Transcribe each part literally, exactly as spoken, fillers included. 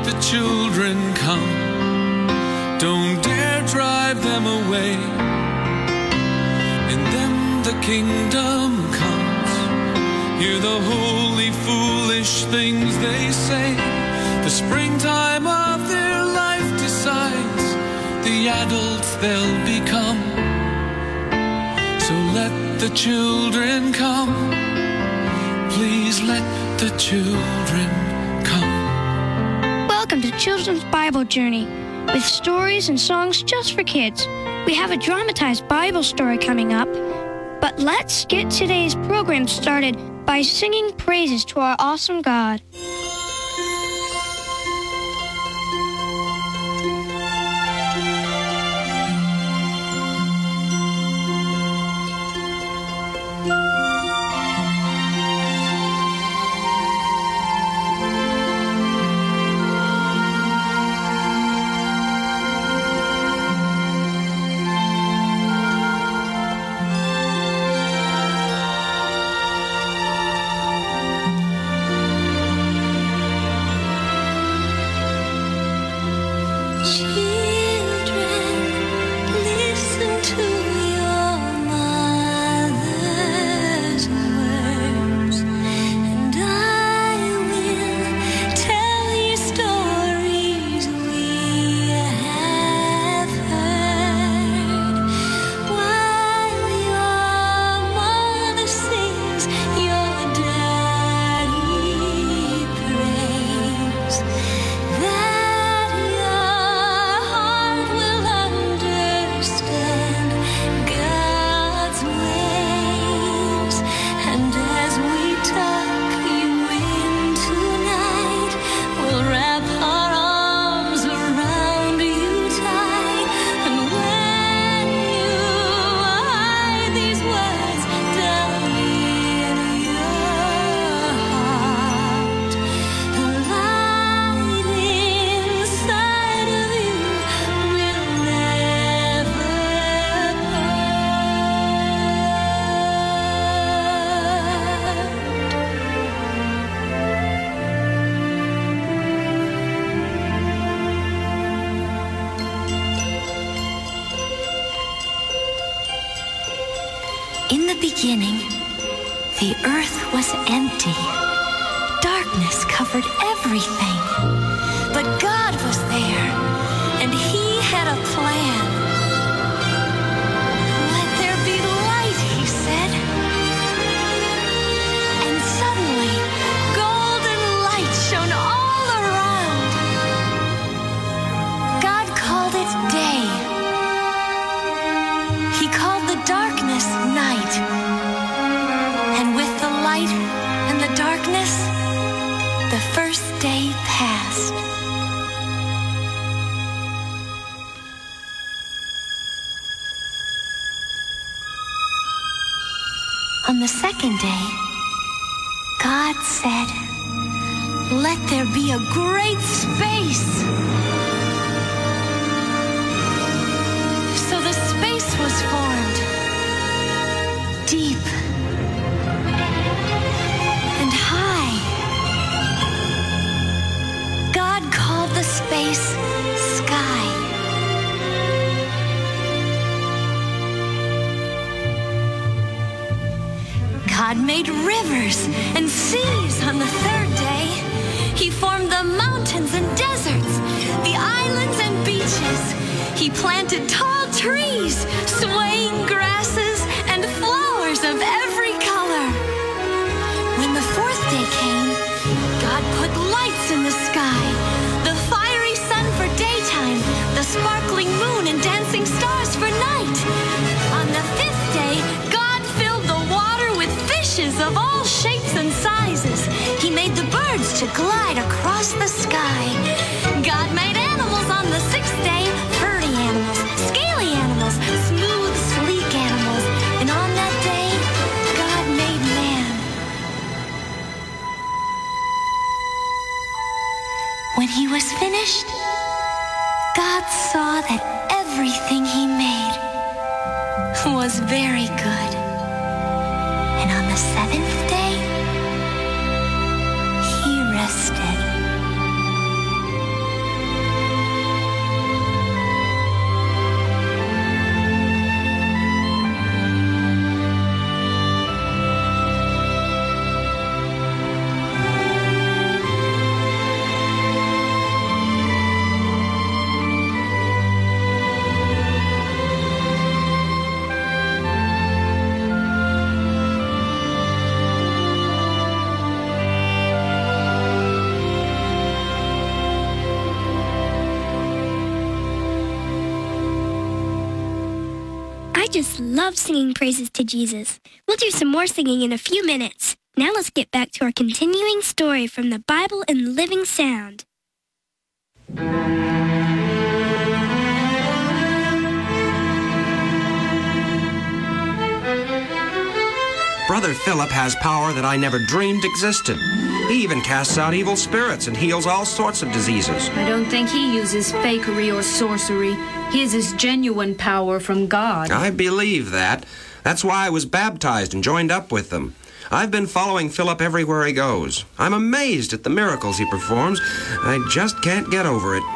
the children come. Don't dare drive them away. In them the kingdom comes. Hear the holy, foolish things they say. The springtime of their life decides the adults they'll become. So let the children come. Please let the children come. Welcome to Children's Bible Journey, with stories and songs just for kids. We have a dramatized Bible story coming up, but let's get today's program started by singing praises to our awesome God. In the beginning, the earth was empty. Darkness covered everything. But God was there, and He had a plan. Let there be light, He said. And suddenly, golden light shone all around. God called it day. He called the darkness night. And with the light and the darkness, the first day passed. On the second day, God said, "Let there be a great space." So the space was formed, deep and high. God called the space sky. God made rivers and seas on the third day. He formed the mountains and deserts, the islands and beaches. He planted tall trees, swaying grasses, and flowers of every color. When the fourth day came, God put lights in the sky, the fiery sun for daytime, the sparkling moon and dancing stars for night. On the fifth day, God filled the water with fishes of all shapes and sizes. He made the birds to glide across the sky. God made animals on the sixth day, furry animals, scaly animals, smooth, sleek animals. And on that day, God made man. When he was finished, God saw that everything he made was very good. And on the seventh day, he rested. just love singing praises to Jesus. We'll do some more singing in a few minutes. Now let's get back to our continuing story from the Bible in Living Sound. Brother Philip has power that I never dreamed existed. He even casts out evil spirits and heals all sorts of diseases. I don't think he uses fakery or sorcery. His is genuine power from God. I believe that. That's why I was baptized and joined up with them. I've been following Philip everywhere he goes. I'm amazed at the miracles he performs. I just can't get over it.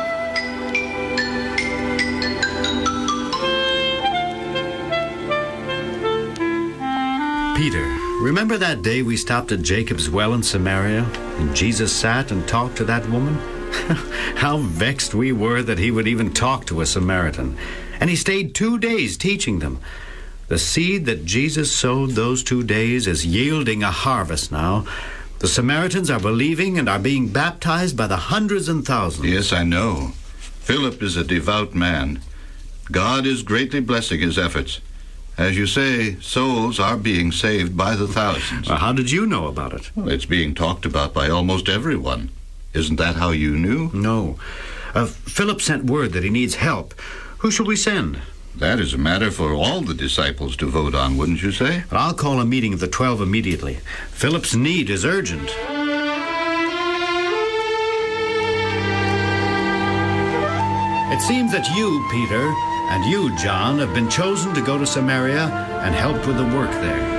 Peter, remember that day we stopped at Jacob's well in Samaria, and Jesus sat and talked to that woman? How vexed we were that he would even talk to a Samaritan. And he stayed two days teaching them. The seed that Jesus sowed those two days is yielding a harvest now. The Samaritans are believing and are being baptized by the hundreds and thousands. Yes, I know. Philip is a devout man. God is greatly blessing his efforts. As you say, souls are being saved by the thousands. Well, how did you know about it? Well, it's being talked about by almost everyone. Isn't that how you knew? No. Uh, Philip sent word that he needs help. Who shall we send? That is a matter for all the disciples to vote on, wouldn't you say? But I'll call a meeting of the twelve immediately. Philip's need is urgent. It seems that you, Peter, and you, John, have been chosen to go to Samaria and help with the work there.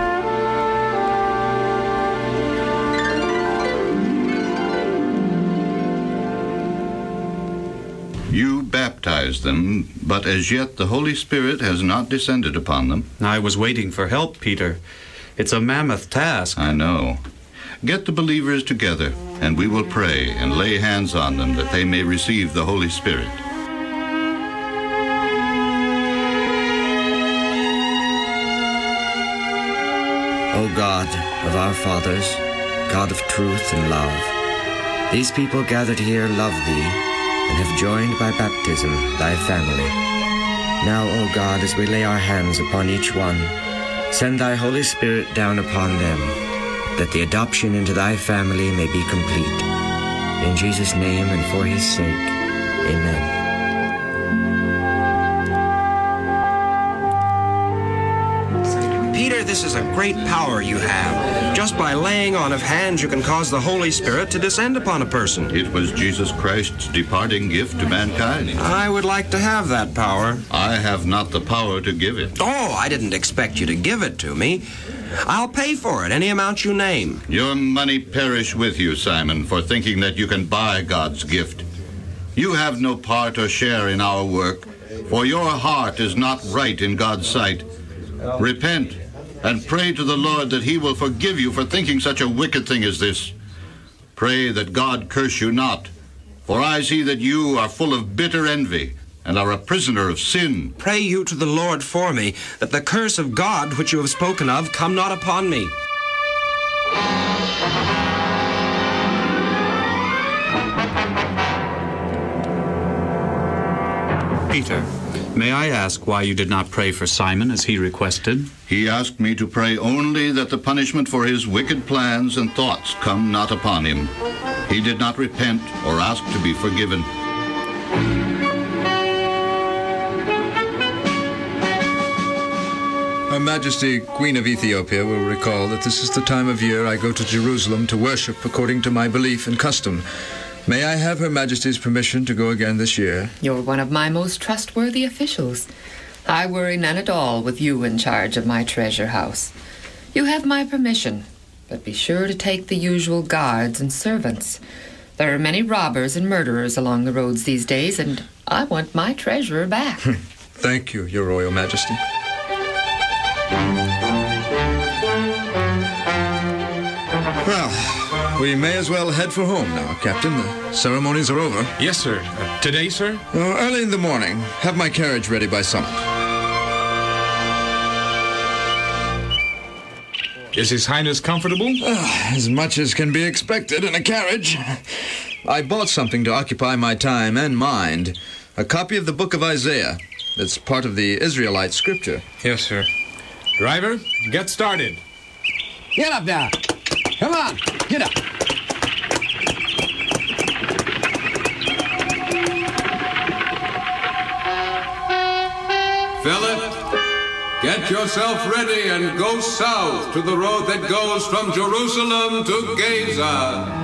You baptized them, but as yet the Holy Spirit has not descended upon them. I was waiting for help, Peter. It's a mammoth task. I know. Get the believers together, and we will pray and lay hands on them that they may receive the Holy Spirit. O God of our fathers, God of truth and love, these people gathered here love Thee and have joined by baptism Thy family. Now, O God, as we lay our hands upon each one, send Thy Holy Spirit down upon them, that the adoption into Thy family may be complete. In Jesus' name and for His sake, amen. Peter, this is a great power you have. Just by laying on of hands, you can cause the Holy Spirit to descend upon a person. It was Jesus Christ's departing gift to mankind. I would like to have that power. I have not the power to give it. Oh, I didn't expect you to give it to me. I'll pay for it, any amount you name. Your money perish with you, Simon, for thinking that you can buy God's gift. You have no part or share in our work, for your heart is not right in God's sight. Repent and pray to the Lord that He will forgive you for thinking such a wicked thing as this. Pray that God curse you not, for I see that you are full of bitter envy and are a prisoner of sin. Pray you to the Lord for me, that the curse of God which you have spoken of come not upon me. Peter, may I ask why you did not pray for Simon as he requested? He asked me to pray only that the punishment for his wicked plans and thoughts come not upon him. He did not repent or ask to be forgiven. Her Majesty, Queen of Ethiopia, will recall that this is the time of year I go to Jerusalem to worship according to my belief and custom. May I have Her Majesty's permission to go again this year? You're one of my most trustworthy officials. I worry none at all with you in charge of my treasure house. You have my permission, but be sure to take the usual guards and servants. There are many robbers and murderers along the roads these days, and I want my treasurer back. Thank you, Your Royal Majesty. Well, we may as well head for home now, Captain. The ceremonies are over. Yes, sir. Uh, today, sir? Uh, early in the morning. Have my carriage ready by sunup. Is His Highness comfortable? Uh, as much as can be expected in a carriage. I bought something to occupy my time and mind. A copy of the Book of Isaiah. It's part of the Israelite scripture. Yes, sir. Driver, get started. Get up there. Come on, get up. Philip, get yourself ready and go south to the road that goes from Jerusalem to Gaza.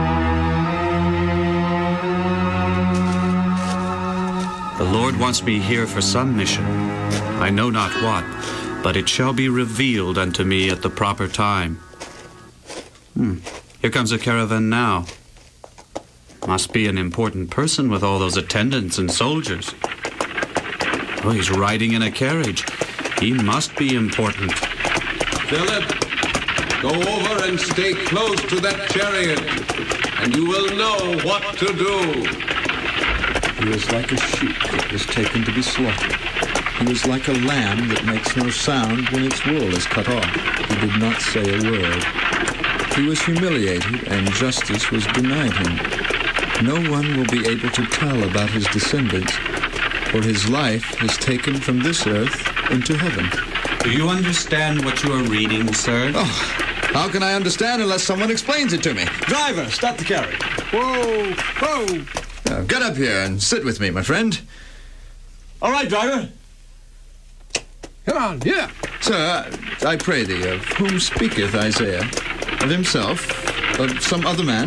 The Lord wants me here for some mission. I know not what, but it shall be revealed unto me at the proper time. Hmm. Here comes a caravan now. Must be an important person with all those attendants and soldiers. Oh, he's riding in a carriage. He must be important. Philip, go over and stay close to that chariot, and you will know what to do. He was like a sheep that was taken to be slaughtered. He was like a lamb that makes no sound when its wool is cut off. He did not say a word. He was humiliated, and justice was denied him. No one will be able to tell about his descendants, for his life is taken from this earth into heaven. Do you understand what you are reading, sir? Oh, how can I understand unless someone explains it to me? Driver, stop the carriage. Whoa, whoa. Now, get up here and sit with me, my friend. All right, driver. Come on, yeah. Sir, I pray thee, of whom speaketh Isaiah? Of himself? Of some other man?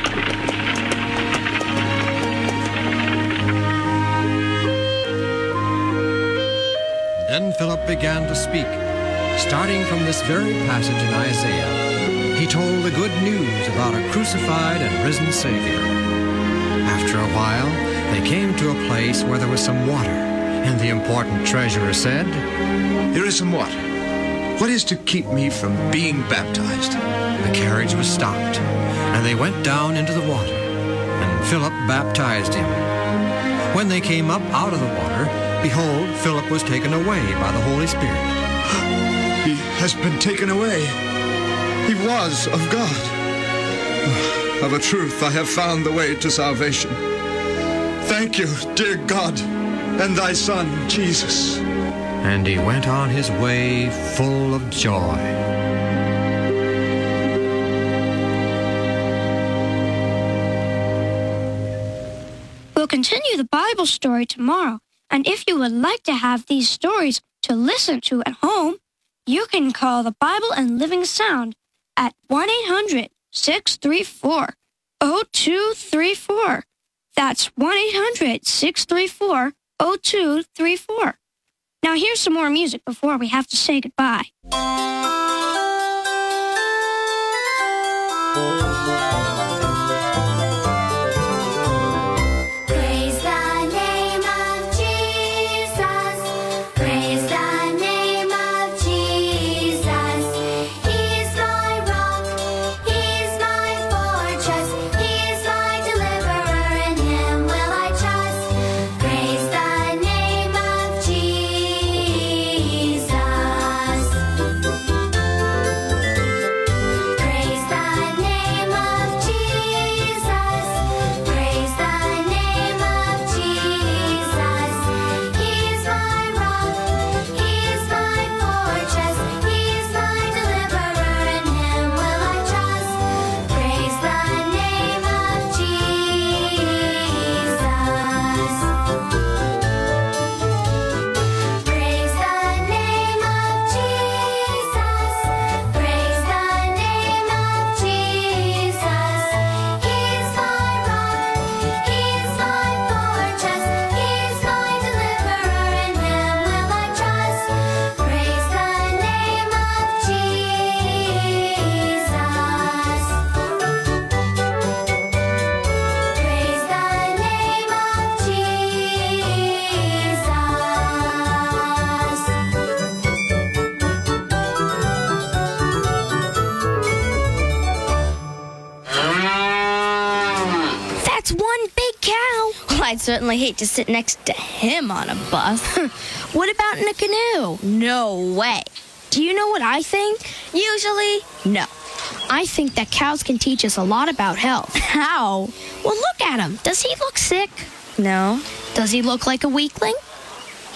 Then Philip began to speak, starting from this very passage in Isaiah. He told the good news about a crucified and risen Savior. After a while, they came to a place where there was some water, and the important treasurer said, "Here is some water. What is to keep me from being baptized?" The carriage was stopped, and they went down into the water, and Philip baptized him. When they came up out of the water, behold, Philip was taken away by the Holy Spirit. He has been taken away. He was of God. Of a truth, I have found the way to salvation. Thank you, dear God, and thy Son, Jesus. And he went on his way full of joy. We'll continue the Bible story tomorrow, and if you would like to have these stories to listen to at home, you can call the Bible and Living Sound at one eight hundred, six three four, zero two three four. That's one eight hundred, six three four, zero two three four. Now here's some more music before we have to say goodbye. I'd certainly hate to sit next to him on a bus. What about in a canoe? No way. Do you know what I think? Usually, no. I think that cows can teach us a lot about health. How? Well, look at him. Does he look sick? No. Does he look like a weakling?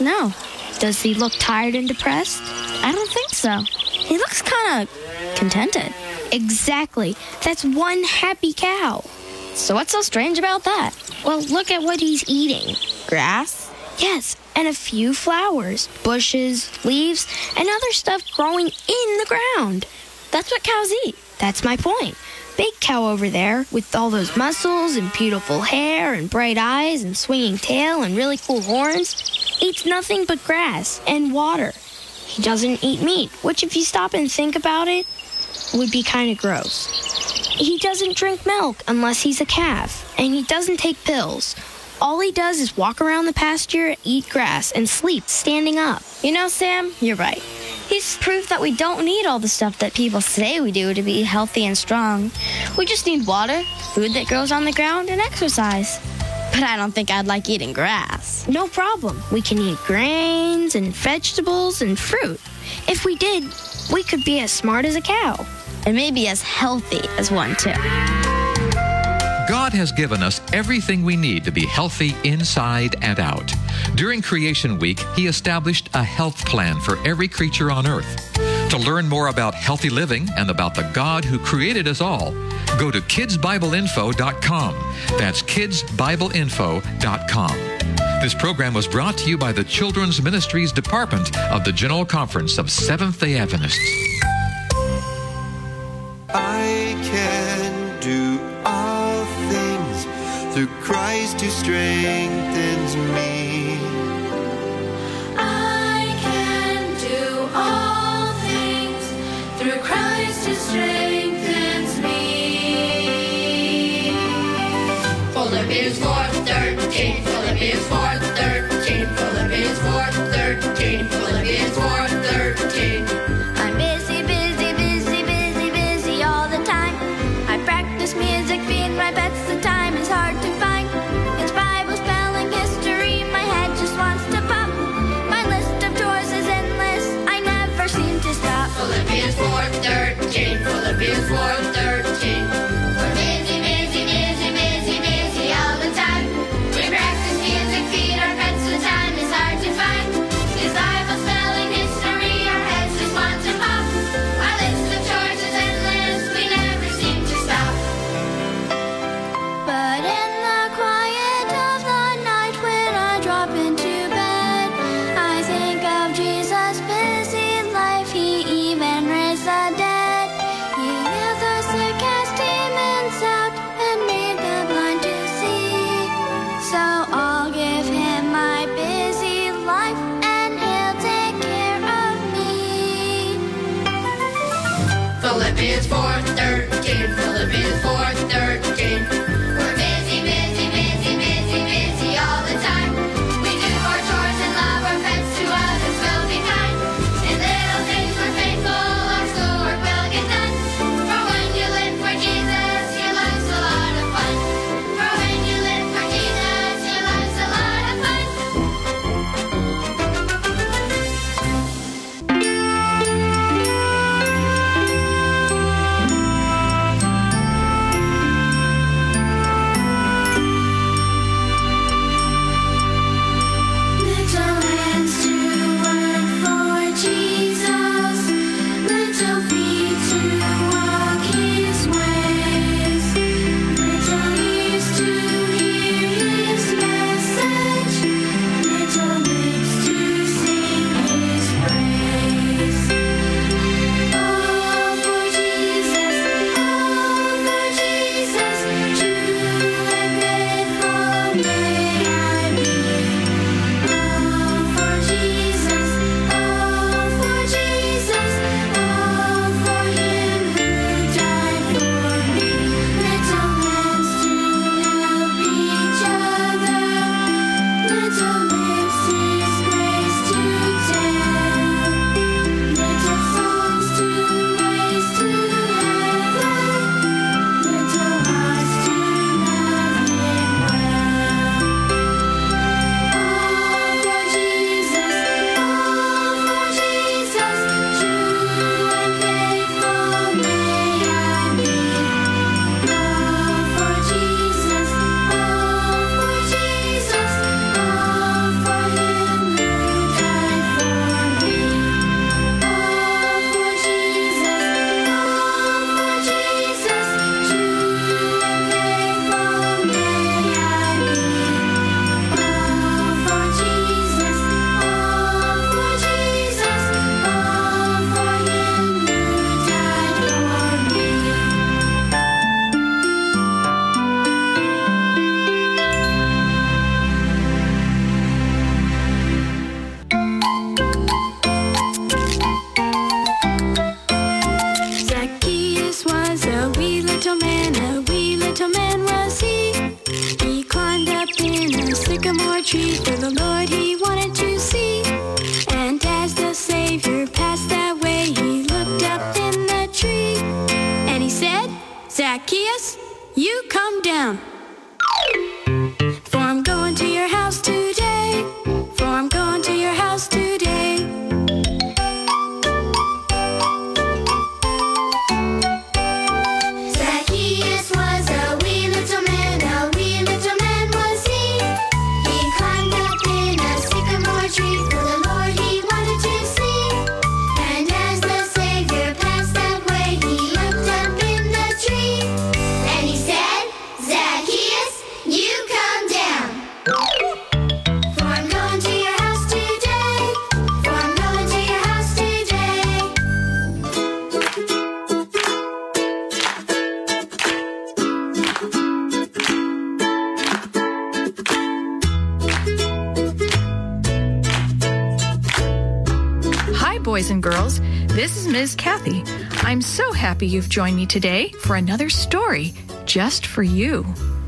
No. Does he look tired and depressed? I don't think so. He looks kind of contented. Exactly. That's one happy cow. So what's so strange about that? Well, look at what he's eating. Grass? Yes, and a few flowers, bushes, leaves, and other stuff growing in the ground. That's what cows eat. That's my point. Big cow over there, with all those muscles and beautiful hair and bright eyes and swinging tail and really cool horns, eats nothing but grass and water. He doesn't eat meat, which if you stop and think about it, would be kind of gross. He doesn't drink milk unless he's a calf, and he doesn't take pills. All he does is walk around the pasture, eat grass, and sleep standing up. You know, Sam, you're right. He's proof that we don't need all the stuff that people say we do to be healthy and strong. We just need water, food that grows on the ground, and exercise. But I don't think I'd like eating grass. No problem. We can eat grains and vegetables and fruit. If we did, we could be as smart as a cow. And maybe as healthy as one, too. God has given us everything we need to be healthy inside and out. During Creation Week, He established a health plan for every creature on earth. To learn more about healthy living and about the God who created us all, go to kids bible info dot com. That's kids bible info dot com. This program was brought to you by the Children's Ministries Department of the General Conference of Seventh-day Adventists. I can do all things through Christ who strengthens me. I can do all things through Christ who strengthens me. Philippians four thirteen, Philippians four thirteen, Philippians four thirteen, Philippians four thirteen. I'm busy, busy, busy, busy, busy all the time. I practice music, feed my pets, the time is hard to find. It's Bible spelling history, my head just wants to pop. My list of chores is endless, I never seem to stop. Philippians four thirteen, Philippians four thirteen. We're busy, busy, busy, busy, busy all the time. We practice sycamore trees for the Lord he wanted to see. And as the Savior passed that way, he looked up in the tree. And he said, Zacchaeus, you come down. For I'm going to your house today. For I'm going to your house today. Zacchaeus was a wee little man, a wee little man was he. He climbed up in a sycamore tree for the Lord he wanted to see. And as the Savior passed that way, he looked up in the tree. And he said, Zacchaeus, you come down. For I'm going to your house today. For I'm going to your house today. Hi, boys and girls. This is Miz Kathy. I'm so happy you've joined me today for another story just for you.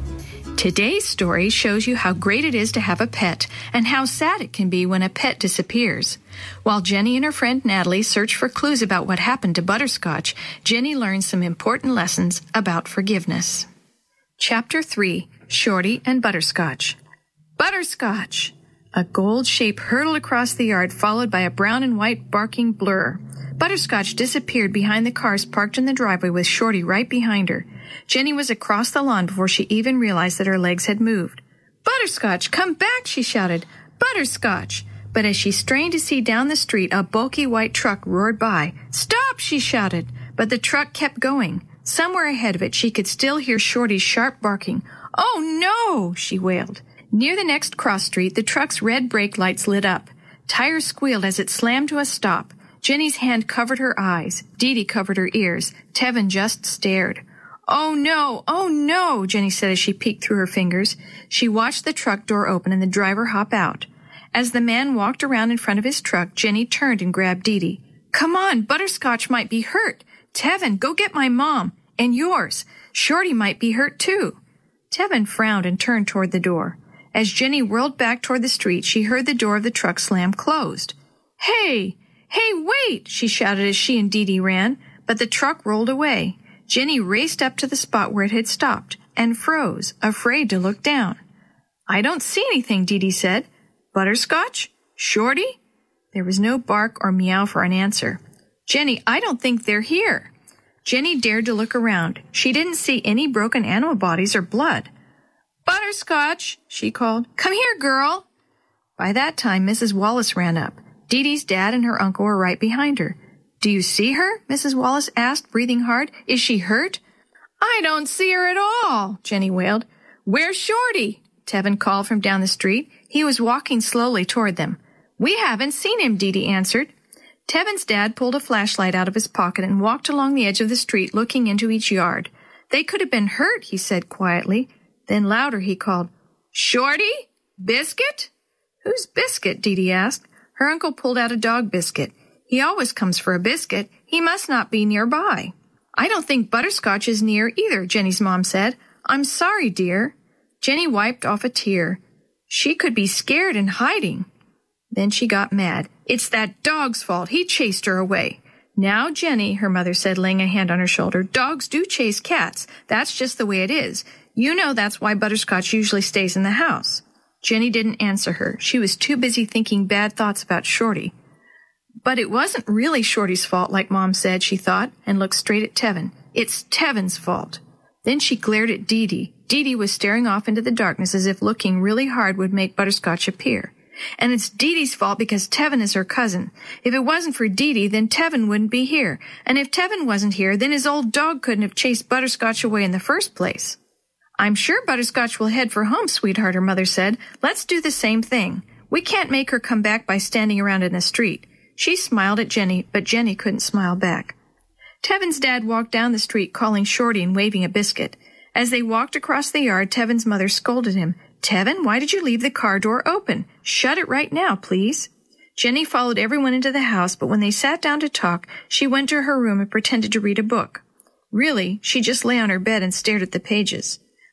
Today's story shows you how great it is to have a pet and how sad it can be when a pet disappears. While Jenny and her friend Natalie search for clues about what happened to Butterscotch, Jenny learns some important lessons about forgiveness. Chapter three, Shorty and Butterscotch. Butterscotch! A gold shape hurtled across the yard, followed by a brown and white barking blur. Butterscotch disappeared behind the cars parked in the driveway with Shorty right behind her. Jenny was across the lawn before she even realized that her legs had moved. Butterscotch, come back, she shouted. Butterscotch! But as she strained to see down the street, a bulky white truck roared by. Stop, she shouted. But the truck kept going. Somewhere ahead of it, she could still hear Shorty's sharp barking. Oh, no, she wailed. Near the next cross street, the truck's red brake lights lit up. Tires squealed as it slammed to a stop. Jenny's hand covered her eyes. Dee Dee covered her ears. Tevin just stared. Oh, no, oh, no, Jenny said as she peeked through her fingers. She watched the truck door open and the driver hop out. As the man walked around in front of his truck, Jenny turned and grabbed Dee Dee. Come on, Butterscotch might be hurt. Tevin, go get my mom. And yours. Shorty might be hurt, too. Tevin frowned and turned toward the door. As Jenny whirled back toward the street, she heard the door of the truck slam closed. Hey! Hey, wait! She shouted as she and Dee Dee ran, but the truck rolled away. Jenny raced up to the spot where it had stopped and froze, afraid to look down. I don't see anything, Dee Dee said. Butterscotch? Shorty? There was no bark or meow for an answer. Jenny, I don't think they're here. Jenny dared to look around. She didn't see any broken animal bodies or blood. Butterscotch, she called. Come here, girl. By that time, Missus Wallace ran up. Dee Dee's dad and her uncle were right behind her. Do you see her? Missus Wallace asked, breathing hard. Is she hurt? I don't see her at all, Jenny wailed. Where's Shorty? Tevin called from down the street. He was walking slowly toward them. We haven't seen him, Dee Dee answered. Tevin's dad pulled a flashlight out of his pocket and walked along the edge of the street, looking into each yard. They could have been hurt, he said quietly. Then louder he called, Shorty? Biscuit? Who's Biscuit? Dee Dee asked. Her uncle pulled out a dog biscuit. He always comes for a biscuit. He must not be nearby. I don't think Butterscotch is near either, Jenny's mom said. I'm sorry, dear. Jenny wiped off a tear. She could be scared and hiding. Then she got mad. It's that dog's fault. He chased her away. Now, Jenny, her mother said, laying a hand on her shoulder, dogs do chase cats. That's just the way it is. You know that's why Butterscotch usually stays in the house. Jenny didn't answer her. She was too busy thinking bad thoughts about Shorty. But it wasn't really Shorty's fault, like Mom said, she thought, and looked straight at Tevin. It's Tevin's fault. Then she glared at Dee Dee. Dee Dee was staring off into the darkness as if looking really hard would make Butterscotch appear. And it's Dee Dee's fault because Tevin is her cousin. If it wasn't for Dee Dee, then Tevin wouldn't be here. And if Tevin wasn't here, then his old dog couldn't have chased Butterscotch away in the first place. I'm sure Butterscotch will head for home, sweetheart, her mother said. Let's do the same thing. We can't make her come back by standing around in the street. She smiled at Jenny, but Jenny couldn't smile back. Tevin's dad walked down the street calling Shorty and waving a biscuit. As they walked across the yard, Tevin's mother scolded him. Tevin, why did you leave the car door open? Shut it right now, please. Jenny followed everyone into the house, but when they sat down to talk, she went to her room and pretended to read a book. Really, she just lay on her bed and stared at the pages.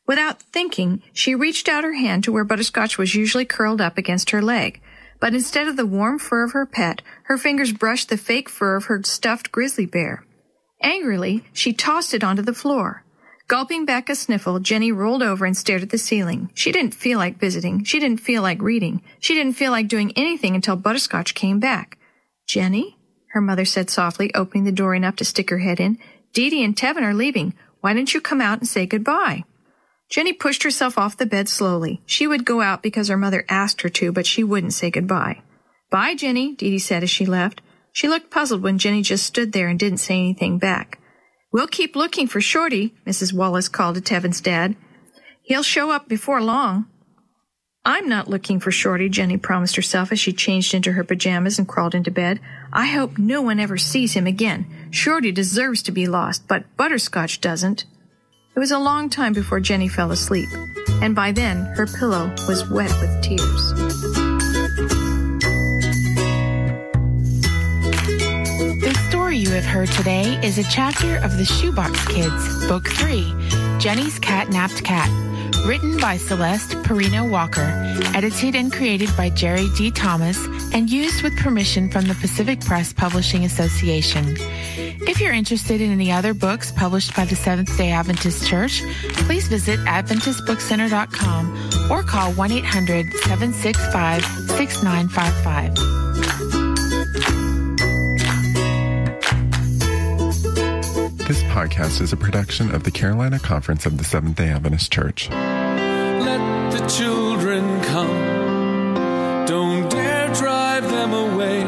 Without thinking, she reached out her hand to where Butterscotch was usually curled up against her leg. But instead of the warm fur of her pet, her fingers brushed the fake fur of her stuffed grizzly bear. Angrily, she tossed it onto the floor. Gulping back a sniffle, Jenny rolled over and stared at the ceiling. She didn't feel like visiting. She didn't feel like reading. She didn't feel like doing anything until Butterscotch came back. "Jenny?" her mother said softly, opening the door enough to stick her head in. "Dee Dee and Tevin are leaving. Why don't you come out and say goodbye?" Jenny pushed herself off the bed slowly. She would go out because her mother asked her to, but she wouldn't say goodbye. "Bye, Jenny," Dee Dee said as she left. She looked puzzled when Jenny just stood there and didn't say anything back. "We'll keep looking for Shorty," Missus Wallace called to Tevin's dad. "He'll show up before long." "I'm not looking for Shorty," Jenny promised herself as she changed into her pajamas and crawled into bed. "I hope no one ever sees him again. Shorty deserves to be lost, but Butterscotch doesn't." It was a long time before Jenny fell asleep, and by then her pillow was wet with tears. The story you have heard today is a chapter of The Shoebox Kids, Book three, Jenny's Cat-Napped Cat, written by Celeste Perino Walker, edited and created by Jerry D. Thomas, and used with permission from the Pacific Press Publishing Association. If you're interested in any other books published by the Seventh-day Adventist Church, please visit adventist book center dot com or call one eight hundred, seven six five, six nine five five. This podcast is a production of the Carolina Conference of the Seventh-day Adventist Church. Let the children come. Don't dare drive them away.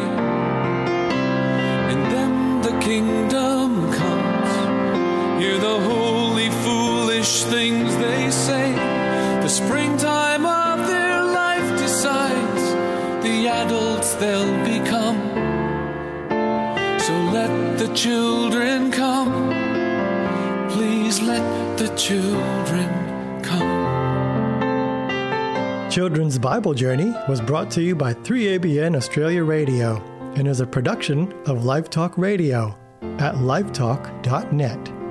In them the kingdom comes. Hear the holy, foolish things they say. The springtime of their life decides the adults they'll become. So let the children come. Please let the children come. Children's Bible Journey was brought to you by three A B N Australia Radio and is a production of Live Talk Radio at live talk dot net.